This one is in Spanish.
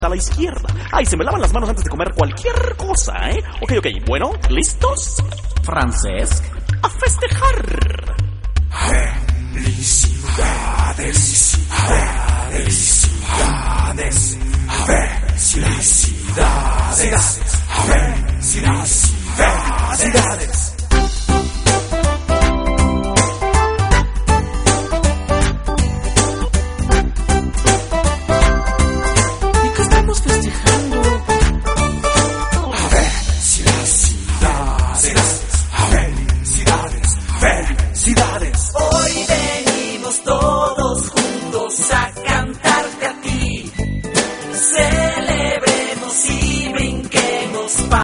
a la izquierda. Ay, se me lavan las manos antes de comer cualquier cosa, ¿eh? Ok, bueno, ¿listos? Francesc, ¡a festejar! Felicidades.